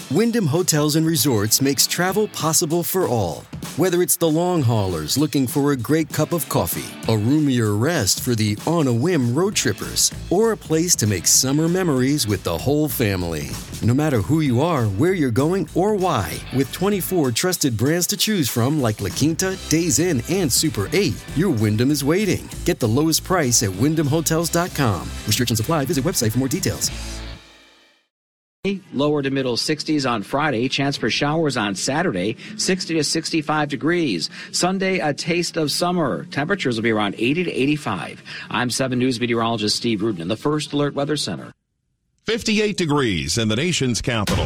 Wyndham Hotels and Resorts makes travel possible for all. Whether it's the long haulers looking for a great cup of coffee, a roomier rest for the on-a-whim road trippers, or a place to make summer memories with the whole family. No matter who you are, where you're going, or why, with 24 trusted brands to choose from like La Quinta, Days Inn, and Super 8, your Wyndham is waiting. Get the lowest price at WyndhamHotels.com. Restrictions apply. Visit website for more details. Lower to middle 60s on Friday. Chance for showers on Saturday, 60 to 65 degrees. Sunday, a taste of summer. Temperatures will be around 80 to 85. I'm 7 News meteorologist Steve Rudin in the First Alert Weather Center. 58 degrees in the nation's capital.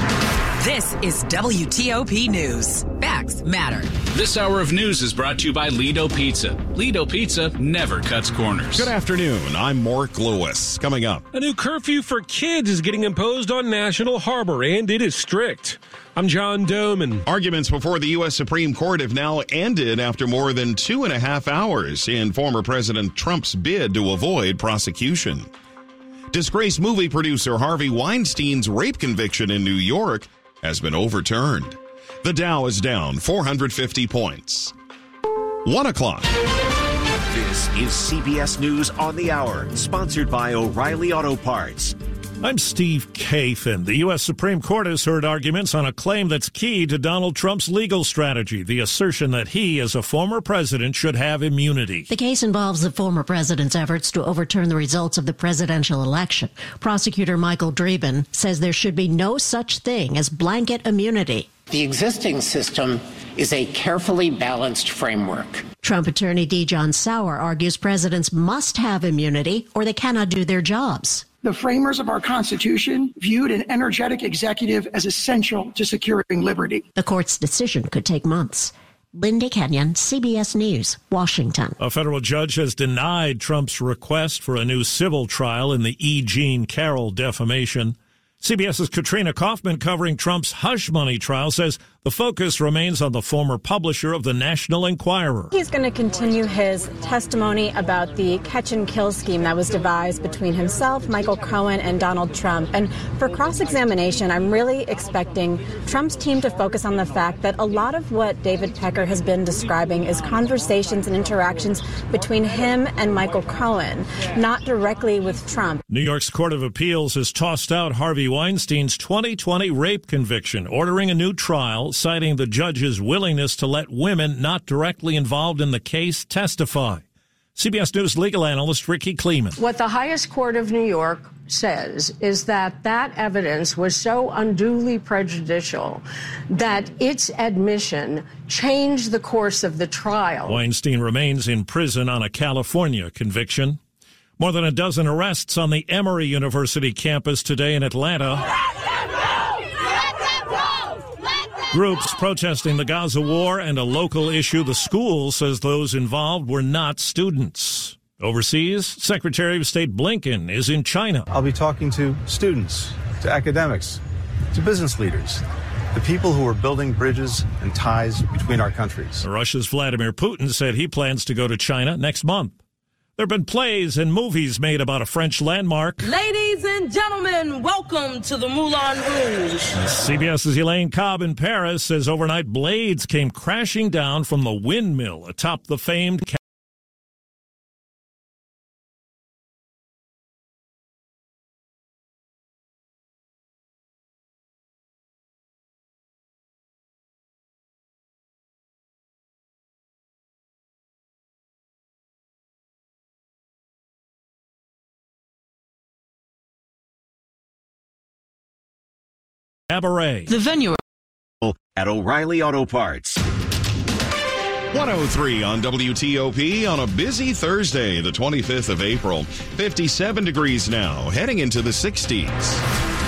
This is WTOP News. Facts matter. This hour of news is brought to you by Lido Pizza. Lido Pizza never cuts corners. Good afternoon. I'm Mark Lewis. Coming up. A new curfew for kids is getting imposed on National Harbor, and it is strict. I'm John Doman. Arguments before the U.S. Supreme Court have now ended after more than 2.5 hours in former President Trump's bid to avoid prosecution. Disgraced movie producer Harvey Weinstein's rape conviction in New York has been overturned. The Dow is down 450 points. 1 o'clock. This is CBS News on the Hour, sponsored by O'Reilly Auto Parts. I'm Steve Kathan. The U.S. Supreme Court has heard arguments on a claim that's key to Donald Trump's legal strategy, the assertion that he, as a former president, should have immunity. The case involves the former president's efforts to overturn the results of the presidential election. Prosecutor Michael Dreeben says there should be no such thing as blanket immunity. The existing system is a carefully balanced framework. Trump attorney D. John Sauer argues presidents must have immunity or they cannot do their jobs. The framers of our Constitution viewed an energetic executive as essential to securing liberty. The court's decision could take months. Linda Kenyon, CBS News, Washington. A federal judge has denied Trump's request for a new civil trial in the E. Jean Carroll defamation. CBS's Katrina Kaufman, covering Trump's hush money trial, says the focus remains on the former publisher of the National Enquirer. He's going to continue his testimony about the catch and kill scheme that was devised between himself, Michael Cohen, and Donald Trump. And for cross-examination, I'm really expecting Trump's team to focus on the fact that a lot of what David Pecker has been describing is conversations and interactions between him and Michael Cohen, not directly with Trump. New York's Court of Appeals has tossed out Harvey Weinstein's 2020 rape conviction, ordering a new trial, citing the judge's willingness to let women not directly involved in the case testify. CBS News legal analyst Ricky Kleeman. What the highest court of New York says is that that evidence was so unduly prejudicial that its admission changed the course of the trial. Weinstein remains in prison on a California conviction. More than a dozen arrests on the Emory University campus today in Atlanta. Groups protesting the Gaza war and a local issue. The school says those involved were not students. Overseas, Secretary of State Blinken is in China. I'll be talking to students, to academics, to business leaders, the people who are building bridges and ties between our countries. Russia's Vladimir Putin said he plans to go to China next month. There have been plays and movies made about a French landmark. Ladies and gentlemen, welcome to the Moulin Rouge. CBS's Elaine Cobb in Paris says overnight blades came crashing down from the windmill atop the famed Cabaret. The venue at O'Reilly Auto Parts. 103 on WTOP on a busy Thursday, the 25th of April. 57 degrees now, heading into the 60s.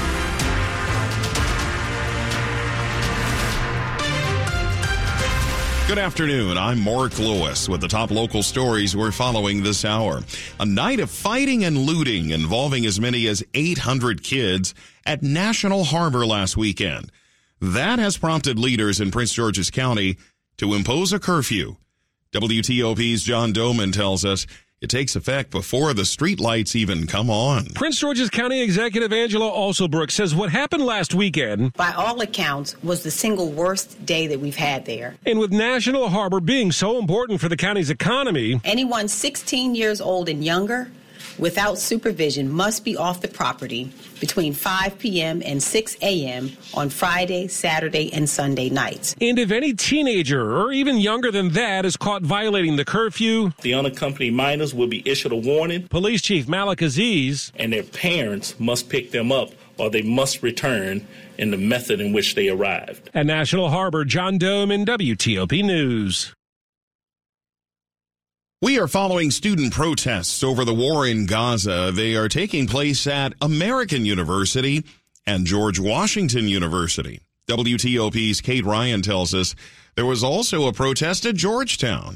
Good afternoon. I'm Mark Lewis with the top local stories we're following this hour. A night of fighting and looting involving as many as 800 kids at National Harbor last weekend. That has prompted leaders in Prince George's County to impose a curfew. WTOP's John Doman tells us It takes effect before the street lights even come on. Prince George's County Executive Angela Alsobrook says what happened last weekend, by all accounts, was the single worst day that we've had there. And with National Harbor being so important for the county's economy, anyone 16 years old and younger without supervision must be off the property between 5 p.m. and 6 a.m. on Friday, Saturday, and Sunday nights. And if any teenager or even younger than that is caught violating the curfew, the unaccompanied minors will be issued a warning. Police Chief Malik Aziz and their parents must pick them up or they must return in the method in which they arrived. At National Harbor, John Dome in WTOP News. We are following student protests over the war in Gaza. They are taking place at American University and George Washington University. WTOP's Kate Ryan tells us there was also a protest at Georgetown.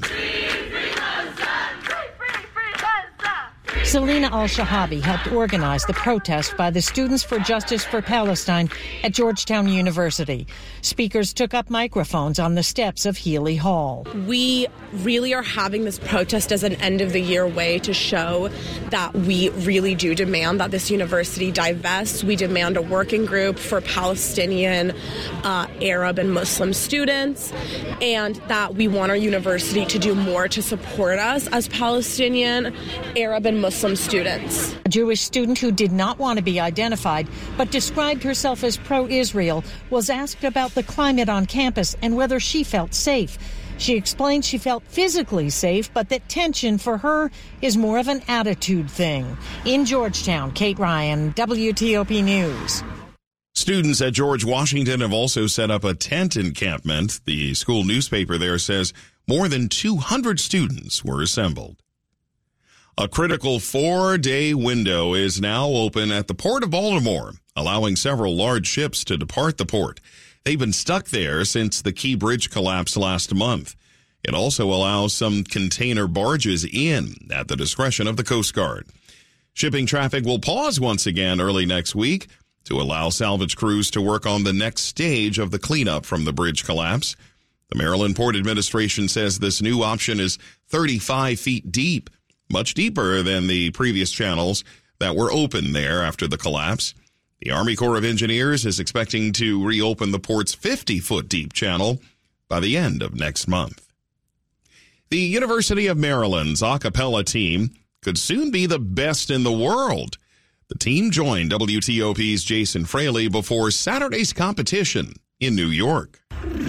Selina Al-Shahabi helped organize the protest by the Students for Justice for Palestine at Georgetown University. Speakers took up microphones on the steps of Healy Hall. We really are having this protest as an end-of-the-year way to show that we really do demand that this university divest. We demand a working group for Palestinian, Arab, and Muslim students, and that we want our university to do more to support us as Palestinian, Arab, and Muslim students. A Jewish student who did not want to be identified but described herself as pro-Israel was asked about the climate on campus and whether she felt safe. She explained she felt physically safe, but that tension for her is more of an attitude thing. In Georgetown, Kate Ryan, WTOP News. Students at George Washington have also set up a tent encampment. The school newspaper there says more than 200 students were assembled. A critical 4-day window is now open at the Port of Baltimore, allowing several large ships to depart the port. They've been stuck there since the Key Bridge collapse last month. It also allows some container barges in at the discretion of the Coast Guard. Shipping traffic will pause once again early next week to allow salvage crews to work on the next stage of the cleanup from the bridge collapse. The Maryland Port Administration says this new option is 35 feet deep, much deeper than the previous channels that were open there after the collapse. The Army Corps of Engineers is expecting to reopen the port's 50-foot deep channel by the end of next month. The University of Maryland's a cappella team could soon be the best in the world. The team joined WTOP's Jason Fraley before Saturday's competition in New York.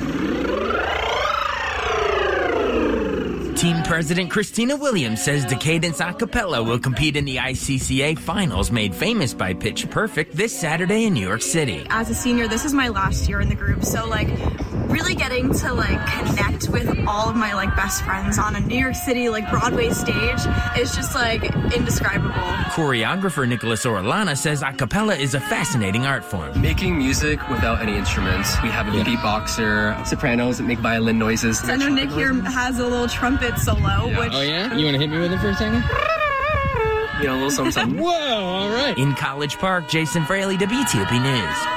Team President Christina Williams says Decadence a cappella will compete in the ICCA finals made famous by Pitch Perfect this Saturday in New York City. As a senior, this is my last year in the group, so really getting to connect with all of my best friends on a New York City Broadway stage is just indescribable. Choreographer Nicholas Orellana says a cappella is a fascinating art form. Making music without any instruments. We have a beatboxer, sopranos that make violin noises. I know Nick here has a little trumpet solo. Yeah. Oh yeah? You want to hit me with it for a second? A little something. Whoa, all right. In College Park, Jason Fraley, WTOP News.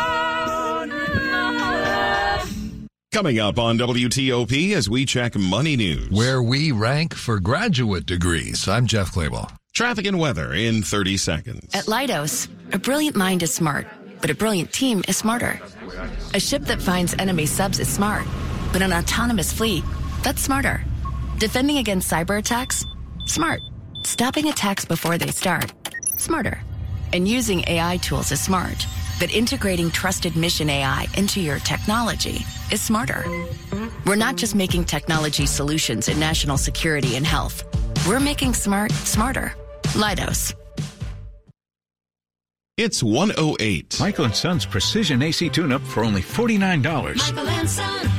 Coming up on WTOP as we check money news, where we rank for graduate degrees. I'm Jeff Clable. Traffic and weather in 30 seconds. At Leidos, a brilliant mind is smart, but a brilliant team is smarter. A ship that finds enemy subs is smart, but an autonomous fleet, that's smarter. Defending against cyber attacks? Smart. Stopping attacks before they start? Smarter. And using AI tools is smart. But integrating trusted mission AI into your technology is smarter. We're not just making technology solutions in national security and health. We're making smart smarter. Leidos. It's 1:08. Michael & Son's Precision AC Tune-Up for only $49. Michael & Son.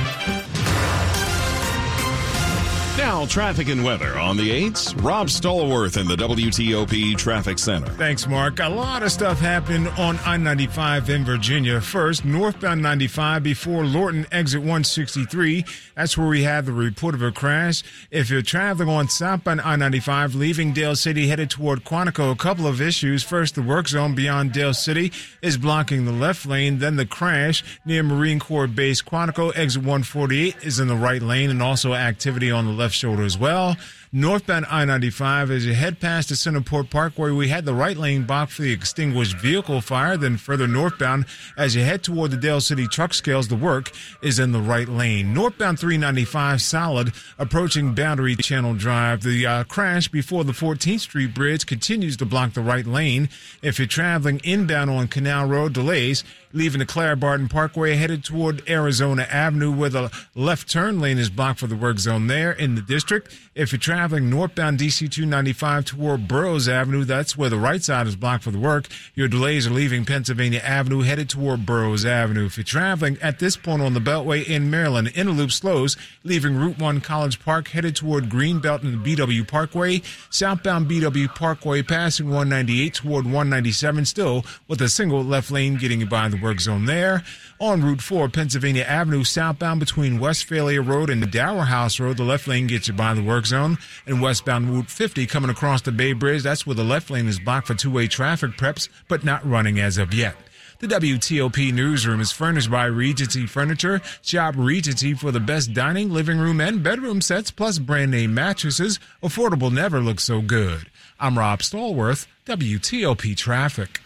Now, traffic and weather on the 8s. Rob Stallworth in the WTOP Traffic Center. Thanks, Mark. A lot of stuff happened on I-95 in Virginia. First, northbound 95 before Lorton exit 163. That's where we had the report of a crash. If you're traveling on southbound I-95, leaving Dale City headed toward Quantico, a couple of issues. First, the work zone beyond Dale City is blocking the left lane. Then the crash near Marine Corps Base Quantico, exit 148 is in the right lane, and also activity on the left shoulder as well. Northbound I-95, as you head past the Centerport Parkway, we had the right lane blocked for the extinguished vehicle fire. Then further northbound, as you head toward the Dale City truck scales, the work is in the right lane. Northbound 395 solid, approaching Boundary Channel Drive. The crash before the 14th Street Bridge continues to block the right lane. If you're traveling inbound on Canal Road, delays leaving the Clara Barton Parkway headed toward Arizona Avenue, where the left turn lane is blocked for the work zone there in the district. If you're traveling northbound DC 295 toward Burroughs Avenue, that's where the right side is blocked for the work. Your delays are leaving Pennsylvania Avenue headed toward Burroughs Avenue. If you're traveling at this point on the Beltway in Maryland, Interloop slows, leaving Route 1 College Park headed toward Greenbelt and the BW Parkway. Southbound BW Parkway passing 198 toward 197, still with a single left lane getting you by the work zone there. On Route 4, Pennsylvania Avenue, southbound between Westphalia Road and the Dower House Road, the left lane gets you by the work zone. And westbound Route 50 coming across the Bay Bridge, that's where the left lane is blocked for two-way traffic preps, but not running as of yet. The WTOP newsroom is furnished by Regency Furniture. Shop Regency for the best dining, living room, and bedroom sets, plus brand-name mattresses. Affordable never looks so good. I'm Rob Stallworth, WTOP Traffic.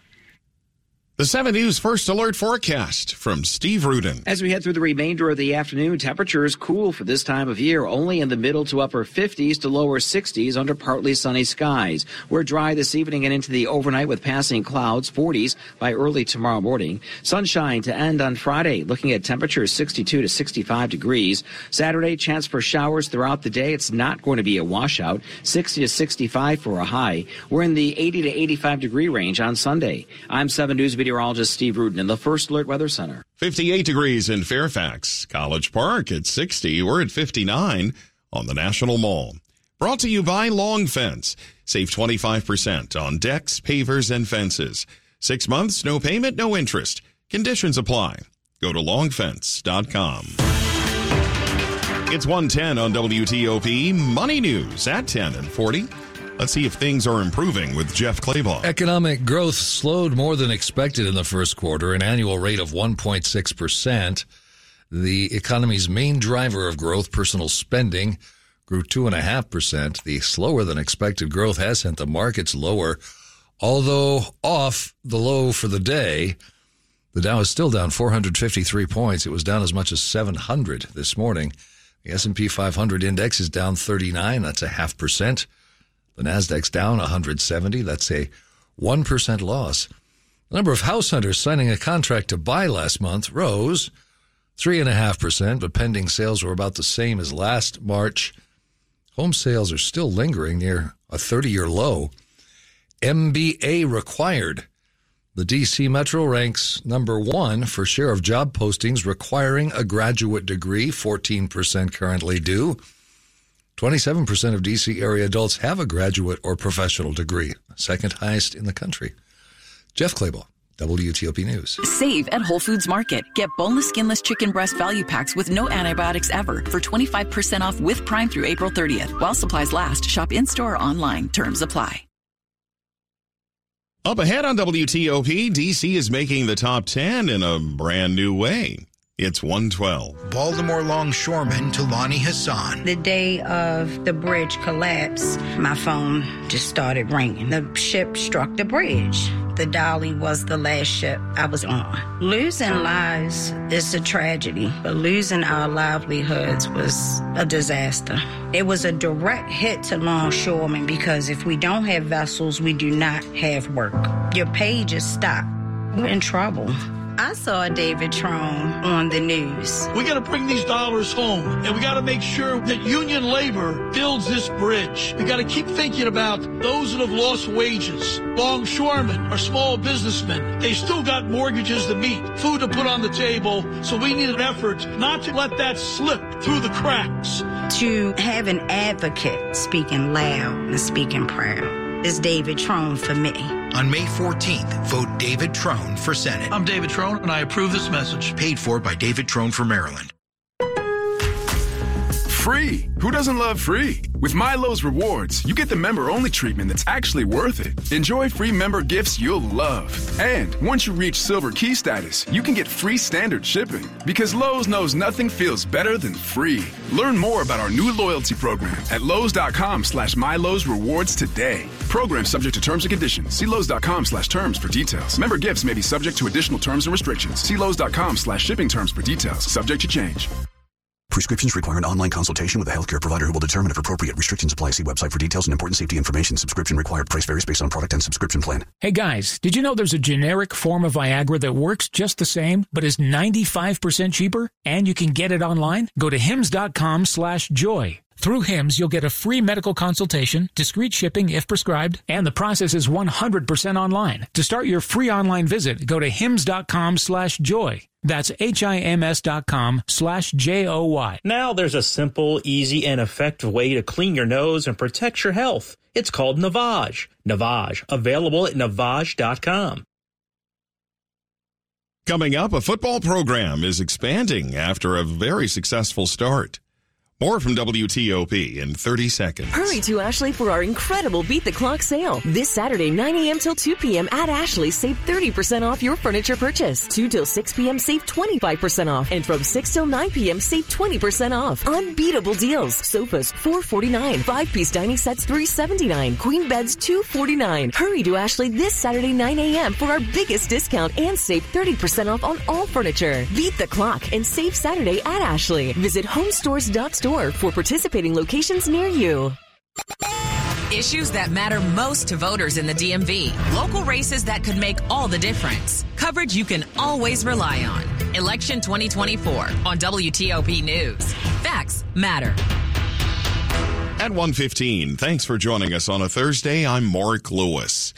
The 7 News First Alert forecast from Steve Rudin. As we head through the remainder of the afternoon, temperatures cool for this time of year, only in the middle to upper 50s to lower 60s under partly sunny skies. We're dry this evening and into the overnight with passing clouds, 40s by early tomorrow morning. Sunshine to end on Friday, looking at temperatures 62 to 65 degrees. Saturday, chance for showers throughout the day. It's not going to be a washout, 60 to 65 for a high. We're in the 80 to 85 degree range on Sunday. I'm 7 News meteorologist Steve Rudin in the First Alert Weather Center. 58 degrees in Fairfax. College Park at 60. We're at 59 on the National Mall. Brought to you by Long Fence. Save 25% on decks, pavers, and fences. 6 months, no payment, no interest. Conditions apply. Go to longfence.com. It's 1:10 on WTOP. Money News at 10 and 40. Let's see if things are improving with Jeff Claybaugh. Economic growth slowed more than expected in the first quarter, an annual rate of 1.6%. The economy's main driver of growth, personal spending, grew 2.5%. The slower than expected growth has sent the markets lower, although off the low for the day. The Dow is still down 453 points. It was down as much as 700 this morning. The S&P 500 index is down 39. That's 0.5%. The Nasdaq's down 170. That's a 1% loss. The number of house hunters signing a contract to buy last month rose 3.5%, but pending sales were about the same as last March. Home sales are still lingering near a 30-year low. MBA required. The D.C. Metro ranks number 1 for share of job postings requiring a graduate degree, 14% currently do. 27% of D.C. area adults have a graduate or professional degree, second highest in the country. Jeff Claybaugh, WTOP News. Save at Whole Foods Market. Get boneless, skinless chicken breast value packs with no antibiotics ever for 25% off with Prime through April 30th. While supplies last, shop in-store or online. Terms apply. Up ahead on WTOP, D.C. is making the top 10 in a brand new way. It's 1:12. Baltimore longshoreman Talani Hassan. The day of the bridge collapse, my phone just started ringing. The ship struck the bridge. The Dolly was the last ship I was on. Losing lives is a tragedy, but losing our livelihoods was a disaster. It was a direct hit to longshoremen because if we don't have vessels, we do not have work. Your pay just stopped. We're in trouble. I saw David Trone on the news. We got to bring these dollars home, and we got to make sure that union labor builds this bridge. We got to keep thinking about those that have lost wages. Longshoremen are small businessmen. They still got mortgages to meet, food to put on the table, so we need an effort not to let that slip through the cracks. To have an advocate speaking loud and speaking proud is David Trone for me. On May 14th, vote David Trone for Senate. I'm David Trone, and I approve this message. Paid for by David Trone for Maryland. Free. Who doesn't love free? With MyLowe's Rewards, you get the member-only treatment that's actually worth it. Enjoy free member gifts you'll love. And once you reach Silver Key status, you can get free standard shipping. Because Lowe's knows nothing feels better than free. Learn more about our new loyalty program at Lowe's.com/MyLowe's Rewards today. Program subject to terms and conditions. See Lowe's.com/terms for details. Member gifts may be subject to additional terms and restrictions. See Lowe's.com/shipping terms for details. Subject to change. Prescriptions require an online consultation with a healthcare provider who will determine if appropriate restrictions apply. See website for details and important safety information. Subscription required. Price varies based on product and subscription plan. Hey guys, did you know there's a generic form of Viagra that works just the same, but is 95% cheaper? And you can get it online? Go to hims.com/joy. Through Hims, you'll get a free medical consultation, discreet shipping if prescribed, and the process is 100% online. To start your free online visit, go to hims.com/joy. That's HIMS.com/JOY. Now there's a simple, easy, and effective way to clean your nose and protect your health. It's called Navage. Navage, available at Navage.com. Coming up, a football program is expanding after a very successful start. More from WTOP in 30 seconds. Hurry to Ashley for our incredible Beat the Clock sale. This Saturday, 9 a.m. till 2 p.m. at Ashley, save 30% off your furniture purchase. 2 till 6 p.m., save 25% off. And from 6 till 9 p.m., save 20% off. Unbeatable deals. Sofas, $449. 5-piece dining sets, $379. Queen beds, $249. Hurry to Ashley this Saturday, 9 a.m. for our biggest discount and save 30% off on all furniture. Beat the Clock and save Saturday at Ashley. Visit homestores.store for participating locations near you. Issues that matter most to voters in the DMV. Local races that could make all the difference. Coverage you can always rely on. Election 2024 on WTOP News. Facts matter. At 1:15, thanks for joining us on a Thursday. I'm Mark Lewis.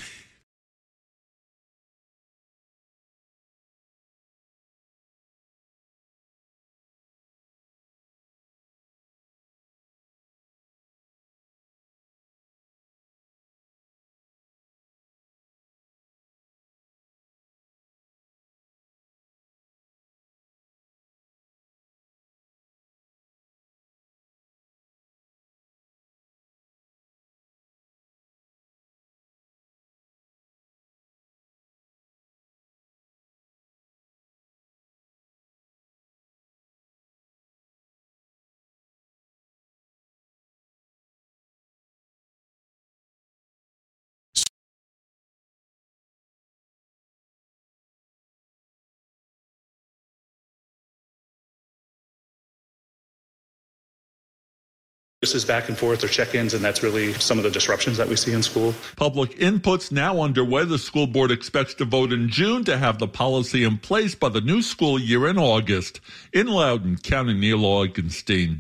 Back and forth or check-ins, and that's really some of the disruptions that we see in school. Public input's now underway. The school board expects to vote in June to have the policy in place by the new school year in August. In Loudoun County, Neil Augenstein,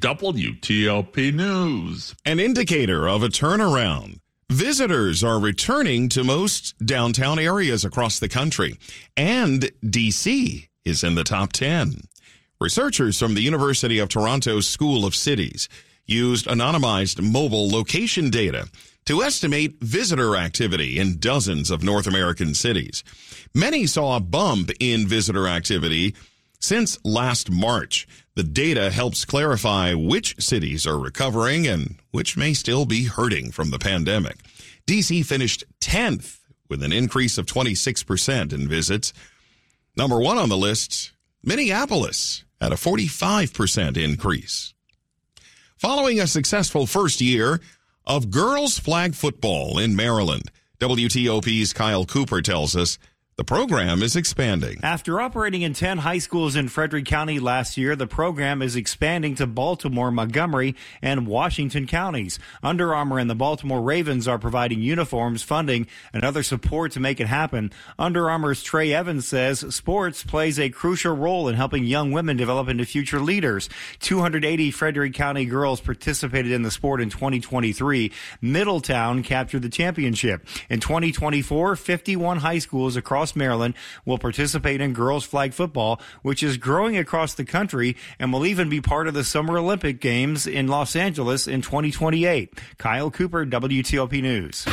WTOP News. An indicator of a turnaround. Visitors are returning to most downtown areas across the country, and D.C. is in the top 10. Researchers from the University of Toronto's School of Cities used anonymized mobile location data to estimate visitor activity in dozens of North American cities. Many saw a bump in visitor activity since last March. The data helps clarify which cities are recovering and which may still be hurting from the pandemic. D.C. finished 10th with an increase of 26% in visits. Number one on the list, Minneapolis, at a 45% increase. Following a successful first year of girls flag football in Maryland, WTOP's Kyle Cooper tells us the program is expanding. After operating in 10 high schools in Frederick County last year, the program is expanding to Baltimore, Montgomery, and Washington counties. Under Armour and the Baltimore Ravens are providing uniforms, funding, and other support to make it happen. Under Armour's Trey Evans says sports plays a crucial role in helping young women develop into future leaders. 280 Frederick County girls participated in the sport in 2023. Middletown captured the championship. In 2024, 51 high schools across Maryland will participate in girls flag football, which is growing across the country and will even be part of the Summer Olympic Games in Los Angeles in 2028. Kyle Cooper, WTOP News.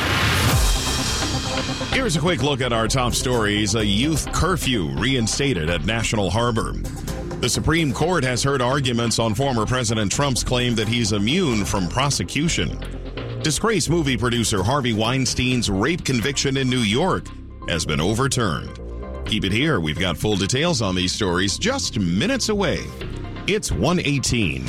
Here's a quick look at our top stories. A youth curfew reinstated at National Harbor. The Supreme Court has heard arguments on former President Trump's claim that he's immune from prosecution. Disgraced movie producer Harvey Weinstein's rape conviction in New York has been overturned. Keep it here. We've got full details on these stories just minutes away. It's 1:18.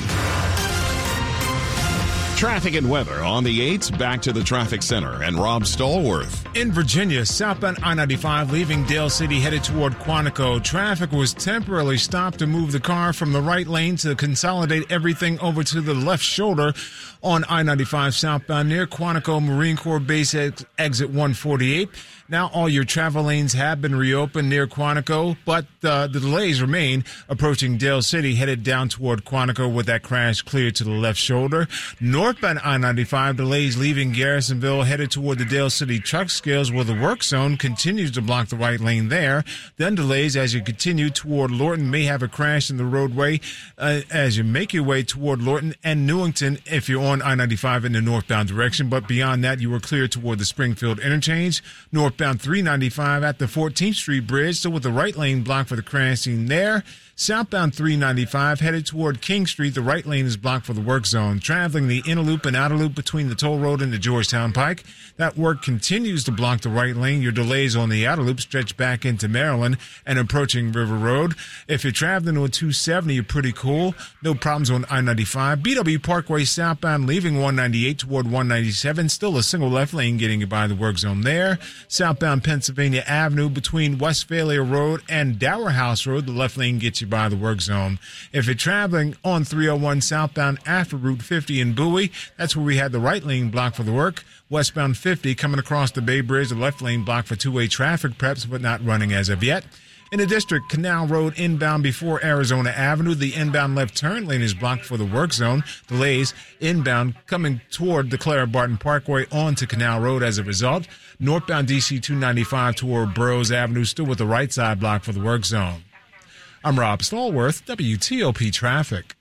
Traffic and weather on the 8s. Back to the traffic center and Rob Stallworth. In Virginia, southbound I-95 leaving Dale City headed toward Quantico. Traffic was temporarily stopped to move the car from the right lane to consolidate everything over to the left shoulder on I-95 southbound near Quantico Marine Corps Base exit 148. Now all your travel lanes have been reopened near Quantico, but the delays remain approaching Dale City headed down toward Quantico with that crash cleared to the left shoulder. Northbound I-95 delays leaving Garrisonville headed toward the Dale City truck skills where the work zone continues to block the right lane there. Then delays as you continue toward Lorton. May have a crash in the roadway as you make your way toward Lorton and Newington if you're on I-95 in the northbound direction. But beyond that, you were clear toward the Springfield interchange. Northbound 395 at the 14th Street Bridge, still with the right lane blocked for the crash scene there. Southbound 395 headed toward King Street. The right lane is blocked for the work zone. Traveling the inner loop and outer loop between the toll road and the Georgetown Pike. That work continues to block the right lane. Your delays on the outer loop stretch back into Maryland and approaching River Road. If you're traveling on 270, you're pretty cool. No problems on I-95. BW Parkway southbound leaving 198 toward 197. Still a single left lane getting you by the work zone there. Southbound Pennsylvania Avenue between Westphalia Road and Dower House Road. The left lane gets you by the work zone. If you're traveling on 301 southbound after Route 50 in Bowie, that's where we had the right lane blocked for the work. Westbound 50 coming across the Bay Bridge, the left lane blocked for two-way traffic preps, but not running as of yet. In the district, Canal Road inbound before Arizona Avenue. The inbound left turn lane is blocked for the work zone. Delays inbound coming toward the Clara Barton Parkway onto Canal Road as a result. Northbound DC 295 toward Burroughs Avenue, still with the right side blocked for the work zone. I'm Rob Stallworth, WTOP Traffic.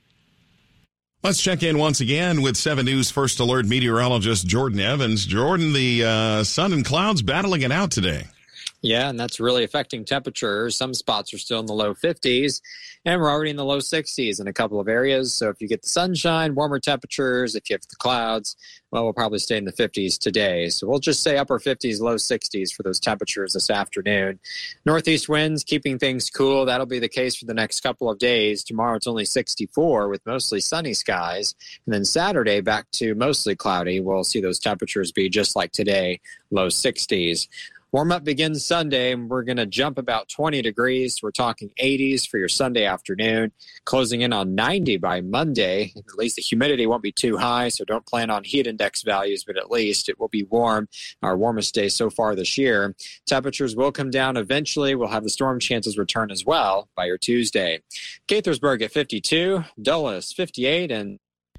Let's check in once again with 7 News First Alert meteorologist Jordan Evans. Jordan, the sun and clouds battling it out today. Yeah, and that's really affecting temperatures. Some spots are still in the low 50s, and we're already in the low 60s in a couple of areas. So if you get the sunshine, warmer temperatures, if you have the clouds, well, we'll probably stay in the 50s today. So we'll just say upper 50s, low 60s for those temperatures this afternoon. Northeast winds keeping things cool. That'll be the case for the next couple of days. Tomorrow it's only 64 with mostly sunny skies. And then Saturday back to mostly cloudy. We'll see those temperatures be just like today, low 60s. Warm-up begins Sunday, and we're going to jump about 20 degrees. We're talking 80s for your Sunday afternoon, closing in on 90 by Monday. At least the humidity won't be too high, so don't plan on heat index values, but at least it will be warm, our warmest day so far this year. Temperatures will come down eventually. We'll have the storm chances return as well by your Tuesday. Gaithersburg at 52, Dulles 58, and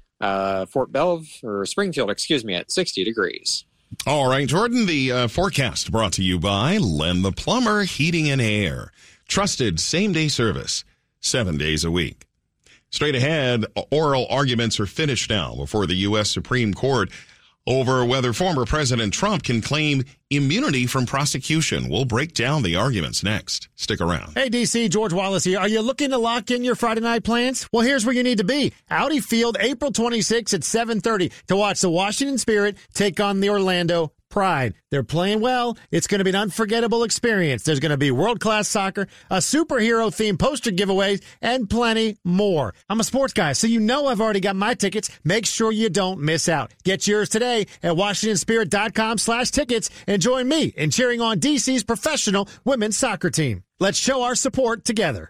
Springfield at 60 degrees. All right, Jordan, the forecast brought to you by Len the Plumber Heating and Air. Trusted same-day service, 7 days a week. Straight ahead, oral arguments are finished now before the U.S. Supreme Court over whether former President Trump can claim immunity from prosecution. We'll break down the arguments next. Stick around. Hey, DC, George Wallace here. Are you looking to lock in your Friday night plans? Well, here's where you need to be. Audi Field, April 26th at 7:30 to watch the Washington Spirit take on the Orlando Pride. They're playing well. It's going to be an unforgettable experience. There's going to be world-class soccer, a superhero-themed poster giveaway, and plenty more. I'm a sports guy, so you know I've already got my tickets. Make sure you don't miss out. Get yours today at WashingtonSpirit.com/tickets and join me in cheering on DC's professional women's soccer team. Let's show our support together.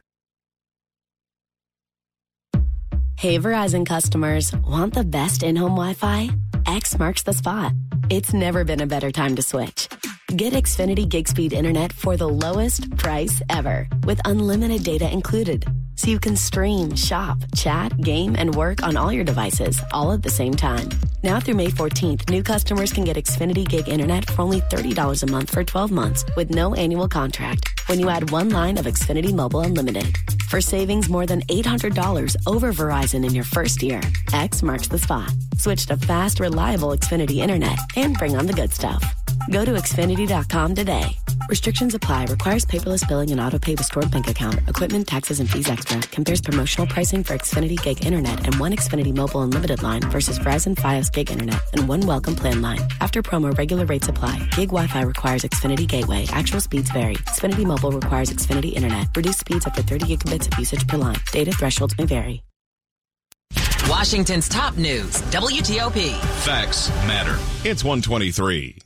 Hey, Verizon customers, want the best in-home Wi-Fi? X marks the spot. It's never been a better time to switch. Get Xfinity Gig Speed Internet for the lowest price ever, with unlimited data included. So you can stream, shop, chat, game, and work on all your devices, all at the same time. Now through May 14th, new customers can get Xfinity Gig Internet for only $30 a month for 12 months with no annual contract when you add one line of Xfinity Mobile Unlimited. For savings more than $800 over Verizon in your first year, X marks the spot. Switch to fast, reliable Xfinity Internet and bring on the good stuff. Go to Xfinity.com today. Restrictions apply. Requires paperless billing and auto-pay with stored bank account. Equipment, taxes, and fees extra. Compares promotional pricing for Xfinity Gig Internet and one Xfinity Mobile Unlimited line versus Verizon Fios Gig Internet and one Welcome Plan line. After promo, regular rates apply. Gig Wi-Fi requires Xfinity Gateway. Actual speeds vary. Xfinity Mobile requires Xfinity Internet. Reduced speeds up to 30 gigabits of usage per line. Data thresholds may vary. Washington's top news, WTOP. Facts matter. It's 1:23.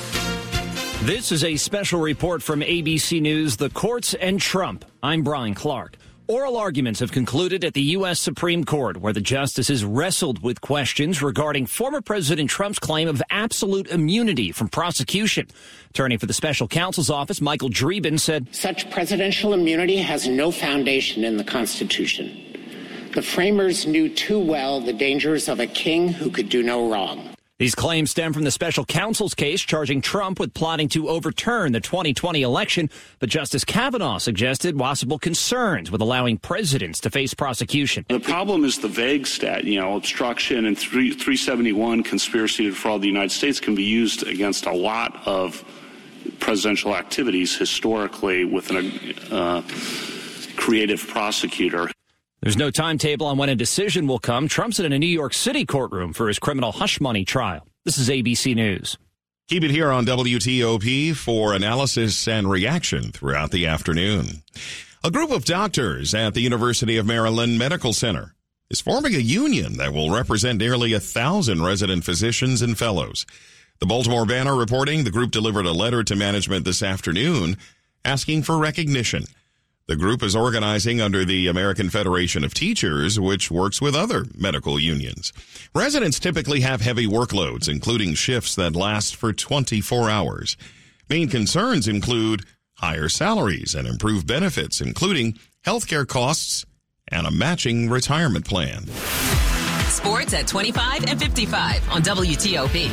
This is a special report from ABC News, The Courts and Trump. I'm Brian Clark. Oral arguments have concluded at the U.S. Supreme Court, where the justices wrestled with questions regarding former President Trump's claim of absolute immunity from prosecution. Attorney for the special counsel's office, Michael Dreeben, said, "Such presidential immunity has no foundation in the Constitution. The framers knew too well the dangers of a king who could do no wrong." These claims stem from the special counsel's case charging Trump with plotting to overturn the 2020 election, but Justice Kavanaugh suggested possible concerns with allowing presidents to face prosecution. The problem is the vague stat, obstruction and 371, conspiracy to defraud the United States, can be used against a lot of presidential activities historically with a creative prosecutor. There's no timetable on when a decision will come. Trump's in a New York City courtroom for his criminal hush money trial. This is ABC News. Keep it here on WTOP for analysis and reaction throughout the afternoon. A group of doctors at the University of Maryland Medical Center is forming a union that will represent nearly 1,000 resident physicians and fellows. The Baltimore Banner reporting the group delivered a letter to management this afternoon asking for recognition. The group is organizing under the American Federation of Teachers, which works with other medical unions. Residents typically have heavy workloads, including shifts that last for 24 hours. Main concerns include higher salaries and improved benefits, including healthcare costs and a matching retirement plan. Sports at 25 and 55 on WTOP.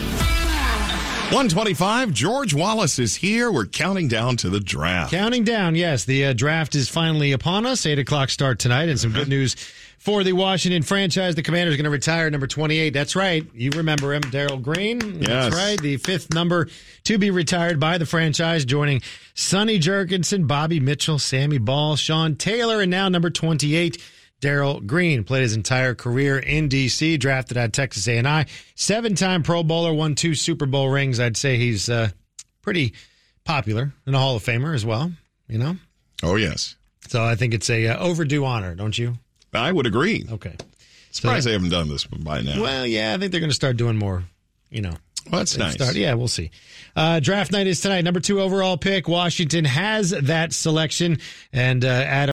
125, George Wallace is here. We're counting down to the draft. Counting down, yes. The draft is finally upon us. 8 o'clock start tonight, and some good news for the Washington franchise. The Commander's going to retire number 28. That's right. You remember him, Darrell Green. Yes. That's right. The 5th number to be retired by the franchise, joining Sonny Jurgensen, Bobby Mitchell, Sammy Ball, Sean Taylor, and now number 28, Darrell Green. Played his entire career in D.C., drafted at Texas A&I, 7-time Pro Bowler, won 2 Super Bowl rings. I'd say he's pretty popular and a Hall of Famer as well, Oh, yes. So I think it's a overdue honor, don't you? I would agree. Okay. Surprised they haven't done this by now. Well, yeah, I think they're going to start doing more, Well, that's nice. We'll see. Draft night is tonight. Number 2 overall pick. Washington has that selection. And Adam